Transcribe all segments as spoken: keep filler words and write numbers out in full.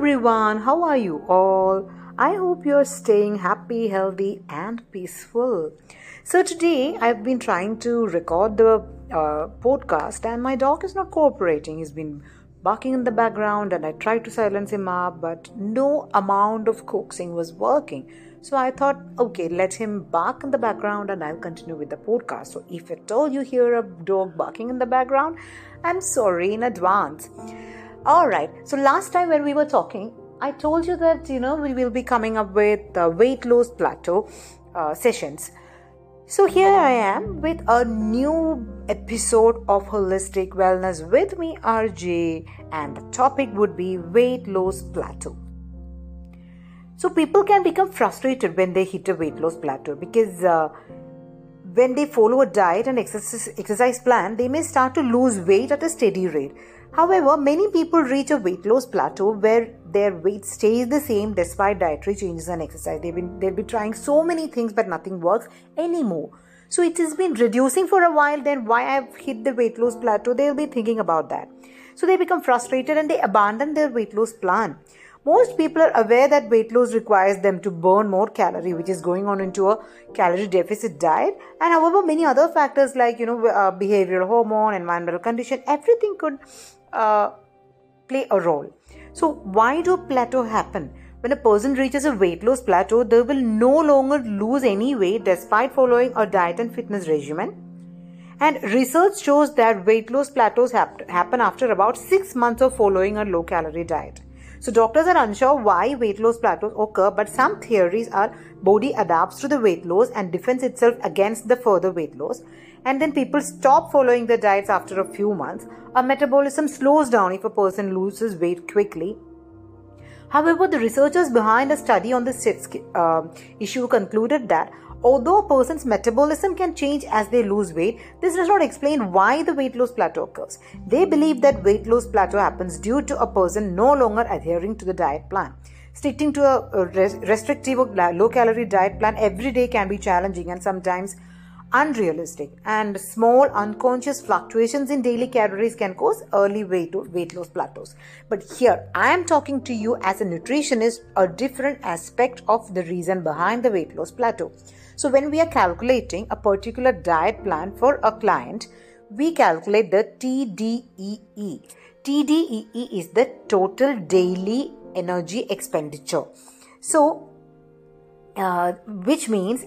everyone, how are you all? I hope you're staying happy, healthy, and peaceful. So, today I've been trying to record the uh, podcast, and my dog is not cooperating. He's been barking in the background, and I tried to silence him up, but no amount of coaxing was working. So, I thought, okay, let him bark in the background, and I'll continue with the podcast. So, if at all you hear a dog barking in the background, I'm sorry in advance. Alright, so last time when we were talking, I told you that, you know, we will be coming up with the weight loss plateau uh, sessions. So here I am with a new episode of Holistic Wellness with me, R J, and the topic would be weight loss plateau. So people can become frustrated when they hit a weight loss plateau because uh, when they follow a diet and exercise, exercise plan, they may start to lose weight at a steady rate. However, many people reach a weight loss plateau where their weight stays the same despite dietary changes and exercise. They've been, they'll be trying so many things but nothing works anymore. So it has been reducing for a while, then why I've hit the weight loss plateau, they'll be thinking about that. So they become frustrated and they abandon their weight loss plan. Most people are aware that weight loss requires them to burn more calorie, which is going on into a calorie deficit diet. And however, many other factors like, you know, uh, behavioral hormone, environmental condition, everything could uh, play a role. So why do plateau happen? When a person reaches a weight loss plateau, they will no longer lose any weight despite following a diet and fitness regimen. And research shows that weight loss plateaus hap- happen after about six months of following a low-calorie diet. So doctors are unsure why weight loss plateaus occur, but some theories are body adapts to the weight loss and defends itself against the further weight loss. And then people stop following the diets after a few months. Our metabolism slows down if a person loses weight quickly. However, the researchers behind a study on this uh, issue concluded that although a person's metabolism can change as they lose weight, this does not explain why the weight loss plateau occurs. They believe that weight loss plateau happens due to a person no longer adhering to the diet plan. Sticking to a restrictive or low-calorie diet plan every day can be challenging and sometimes unrealistic, and small unconscious fluctuations in daily calories can cause early weight, weight loss plateaus. But here I am talking to you as a nutritionist, a different aspect of the reason behind the weight loss plateau. So when we are calculating a particular diet plan for a client, we calculate the T D E E. T D E E is the total daily energy expenditure. So, uh, which means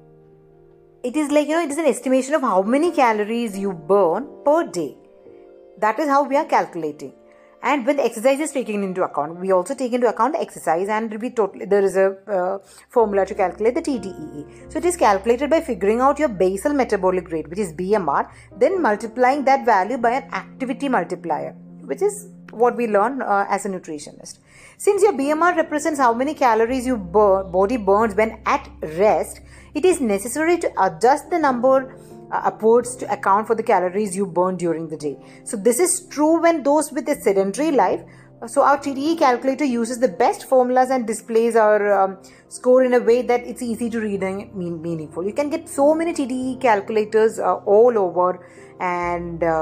it is like, you know, it is an estimation of how many calories you burn per day. That is how we are calculating. And when the exercise is taken into account, we also take into account the exercise, and we totally, there is a uh, formula to calculate the T D E E. So it is calculated by figuring out your basal metabolic rate, which is B M R, then multiplying that value by an activity multiplier, which is what we learn uh, as a nutritionist. Since your B M R represents how many calories your burn, body burns when at rest, it is necessary to adjust the number uh, upwards to account for the calories you burn during the day. So this is true when those with a sedentary life. So our T D E calculator uses the best formulas and displays our um, score in a way that it's easy to read and mean, meaningful. You can get so many T D E calculators uh, all over, and uh,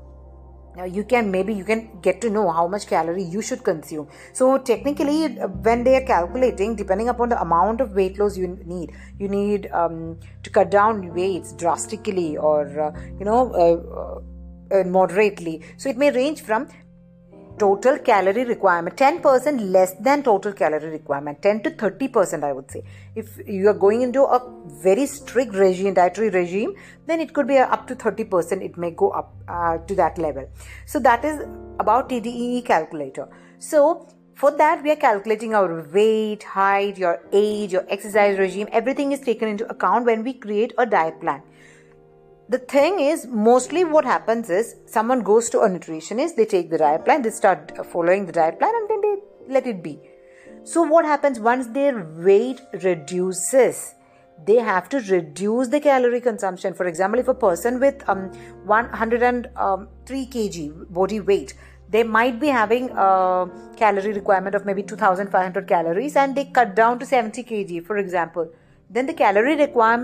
you can maybe you can get to know how much calorie you should consume. So technically, when they are calculating, depending upon the amount of weight loss you need, you need um, to cut down weights drastically or uh, you know uh, uh, moderately. So it may range from total calorie requirement, ten percent less than total calorie requirement, ten to thirty percent I would say. If you are going into a very strict regime, dietary regime, then it could be up to thirty percent, it may go up uh, to that level. So that is about T D E E calculator. So for that, we are calculating our weight, height, your age, your exercise regime, everything is taken into account when we create a diet plan. The thing is, mostly what happens is someone goes to a nutritionist, they take the diet plan, they start following the diet plan and then they let it be. So what happens once their weight reduces? They have to reduce the calorie consumption. For example, if a person with um, one hundred three kilograms body weight, they might be having a calorie requirement of maybe two thousand five hundred calories and they cut down to seventy kilograms, for example. Then the calorie requirement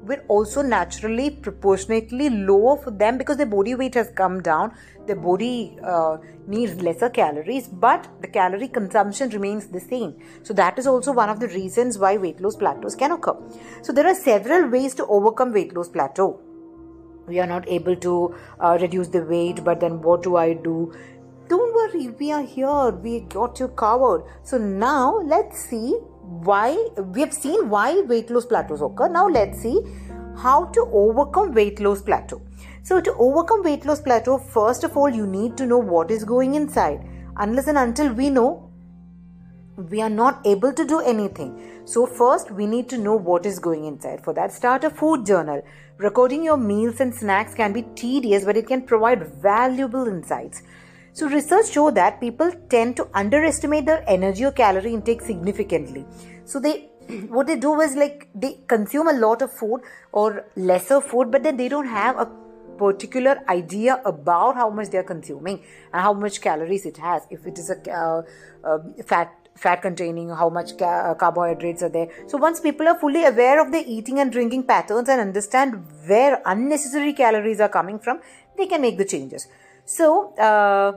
will also naturally proportionately lower for them because their body weight has come down. Their body uh, needs lesser calories, but the calorie consumption remains the same. So that is also one of the reasons why weight loss plateaus can occur. So there are several ways to overcome weight loss plateau. We are not able to uh, reduce the weight, but then what do I do? Don't worry, we are here. We got you covered. So now let's see why we have seen why weight loss plateaus occur. Now let's see how to overcome weight loss plateau. So to overcome weight loss plateau, first of all, you need to know what is going inside. Unless and until we know, we are not able to do anything. So first, we need to know what is going inside. For that, start a food journal. Recording your meals and snacks can be tedious, but it can provide valuable insights. So research show that people tend to underestimate their energy or calorie intake significantly. So they, what they do is like they consume a lot of food or lesser food, but then they don't have a particular idea about how much they are consuming and how much calories it has. If it is a uh, uh, fat fat containing, how much ca- uh, carbohydrates are there. So once people are fully aware of their eating and drinking patterns and understand where unnecessary calories are coming from, they can make the changes. So uh,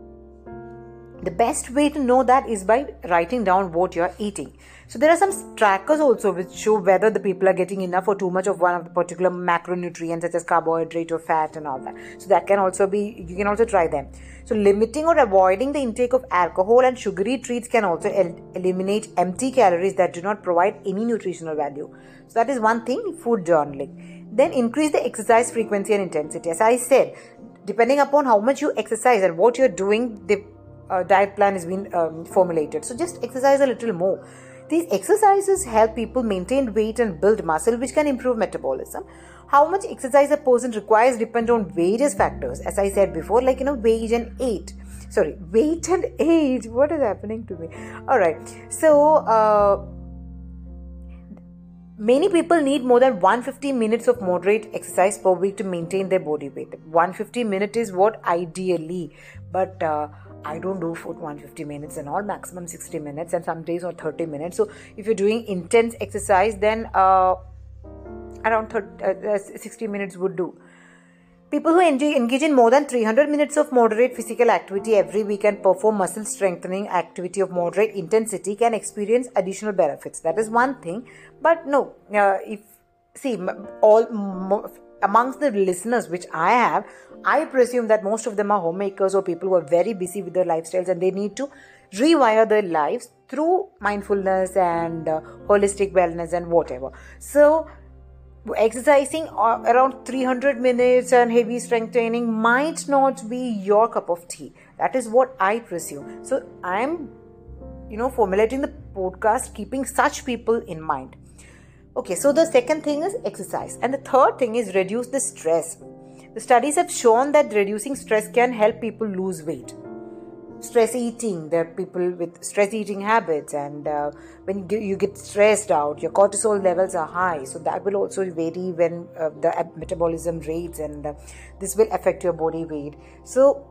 the best way to know that is by writing down what you are eating. So there are some trackers also which show whether the people are getting enough or too much of one of the particular macronutrients such as carbohydrate or fat and all that. So that can also be, you can also try them. So limiting or avoiding the intake of alcohol and sugary treats can also el- eliminate empty calories that do not provide any nutritional value. So that is one thing, food journaling. Then increase the exercise frequency and intensity. As I said, depending upon how much you exercise and what you're doing, the uh, diet plan has been um, formulated. So just exercise a little more. These exercises help people maintain weight and build muscle, which can improve metabolism. How much exercise a person requires depend on various factors. As I said before, like, you know, weight and age. Sorry, weight and age. What is happening to me? All right. So, uh, many people need more than one hundred fifty minutes of moderate exercise per week to maintain their body weight. one hundred fifty minutes is what ideally, but uh, I don't do for one hundred fifty minutes and all, maximum sixty minutes and some days or thirty minutes. So if you're doing intense exercise, then uh, around thirty, uh, sixty minutes would do. People who engage in more than three hundred minutes of moderate physical activity every week and perform muscle strengthening activity of moderate intensity can experience additional benefits. That is one thing. But no, uh, if see all mo- amongst the listeners which I have, I presume that most of them are homemakers or people who are very busy with their lifestyles and they need to rewire their lives through mindfulness and uh, holistic wellness and whatever. So exercising around three hundred minutes and heavy strength training might not be your cup of tea. That is what I presume. So I'm, you know, formulating the podcast keeping such people in mind. Okay, so the second thing is exercise. And the third thing is reduce the stress. The studies have shown that reducing stress can help people lose weight. Stress eating, there are people with stress eating habits, and uh, when you get, you get stressed out, your cortisol levels are high, so that will also vary when uh, the metabolism rates, and uh, this will affect your body weight. So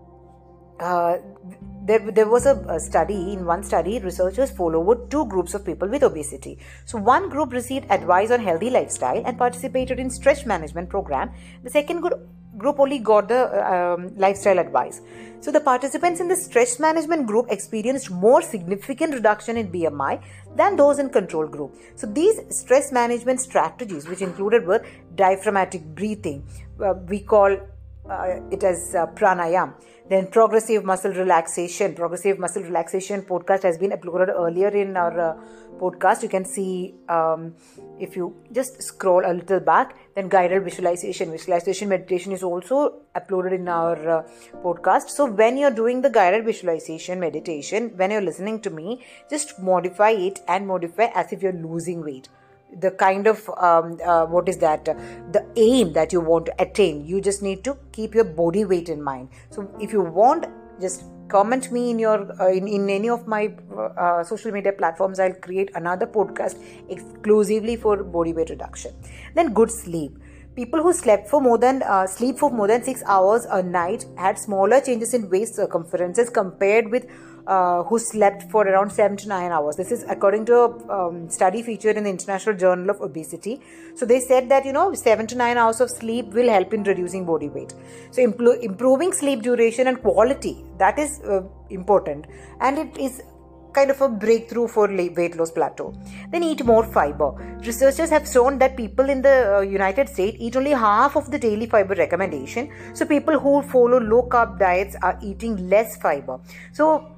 uh, there, there was a, a study, in one study, researchers followed two groups of people with obesity. So one group received advice on healthy lifestyle and participated in stress management program. The second group group only got the um, lifestyle advice. So the participants in the stress management group experienced more significant reduction in B M I than those in control group. So these stress management strategies, which included were diaphragmatic breathing, uh, we call uh, it as uh, pranayam, then progressive muscle relaxation. Progressive muscle relaxation podcast has been uploaded earlier in our uh, podcast. You can see um, if you just scroll a little back, then guided visualization. Visualization meditation is also uploaded in our uh, podcast. So when you're doing the guided visualization meditation, when you're listening to me, just modify it and modify as if you're losing weight. The kind of, um, uh, what is that, uh, the aim that you want to attain. You just need to keep your body weight in mind. So if you want, just comment me in your uh, in, in any of my uh, social media platforms. I'll create another podcast exclusively for body weight reduction. Then good sleep. People who slept for more than uh, sleep for more than six hours a night had smaller changes in waist circumferences compared with uh, who slept for around seven to nine hours. This is according to a um, study featured in the International Journal of Obesity. So they said that, you know, seven to nine hours of sleep will help in reducing body weight. So impl- improving sleep duration and quality, that is uh, important, and it is kind of a breakthrough for weight loss plateau. Then eat more fiber. Researchers have shown that people in the uh, United States eat only half of the daily fiber recommendation. So people who follow low carb diets are eating less fiber. So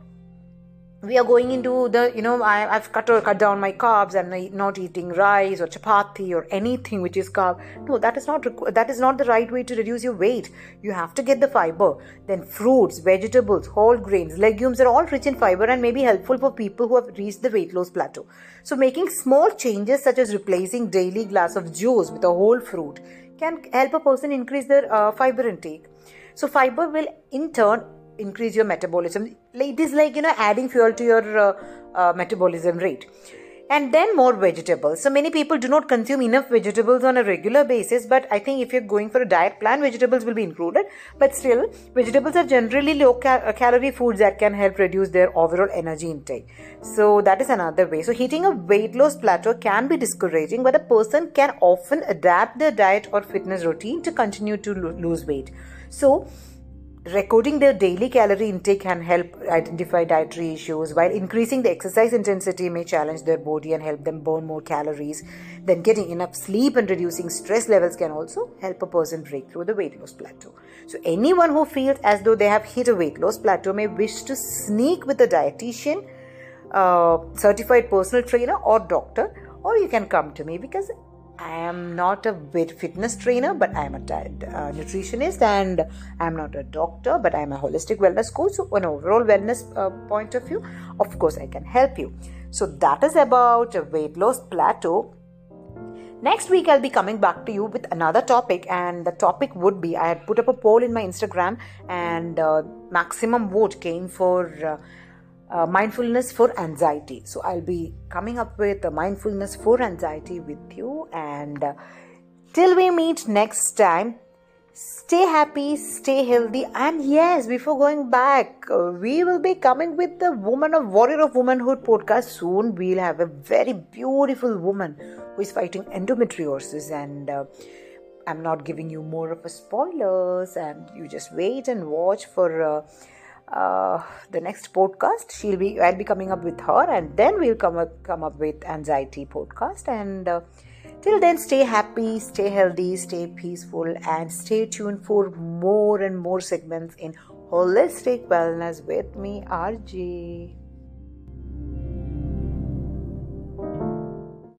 we are going into the, you know, I, I've cut or cut down my carbs and not eating rice or chapati or anything which is carb. No, that is not that is not the right way to reduce your weight. You have to get the fiber. Then fruits, vegetables, whole grains, legumes are all rich in fiber and may be helpful for people who have reached the weight loss plateau. So making small changes such as replacing daily glass of juice with a whole fruit can help a person increase their uh, fiber intake. So fiber will in turn increase your metabolism. It is like, you know, adding fuel to your uh, uh, metabolism rate. And then more vegetables. So many people do not consume enough vegetables on a regular basis, but I think if you're going for a diet plan, vegetables will be included. But still, vegetables are generally low cal- calorie foods that can help reduce their overall energy intake. So that is another way. So hitting a weight loss plateau can be discouraging, but a person can often adapt their diet or fitness routine to continue to lo- lose weight. So recording their daily calorie intake can help identify dietary issues, while increasing the exercise intensity may challenge their body and help them burn more calories. Then getting enough sleep and reducing stress levels can also help a person break through the weight loss plateau. So anyone who feels as though they have hit a weight loss plateau may wish to sneak with a dietitian, uh, certified personal trainer or doctor, or you can come to me, because I am not a fitness trainer, but I am a diet, uh, nutritionist, and I am not a doctor, but I am a holistic wellness coach. So, on an overall wellness uh, point of view, of course, I can help you. So, that is about a weight loss plateau. Next week, I'll be coming back to you with another topic, and the topic would be, I had put up a poll in my Instagram, and uh, maximum vote came for uh, Uh, mindfulness for anxiety. So I'll be coming up with a mindfulness for anxiety with you, and uh, till we meet next time, stay happy, stay healthy, and yes, before going back, uh, we will be coming with the Woman of Warrior of Womanhood podcast soon. We'll have a very beautiful woman who is fighting endometriosis, and uh, I'm not giving you more of a spoilers, and you just wait and watch for uh, Uh, the next podcast. She'll be I'll be coming up with her, and then we'll come up come up with anxiety podcast. And uh, till then, stay happy, stay healthy, stay peaceful, and stay tuned for more and more segments in holistic wellness with me, R J.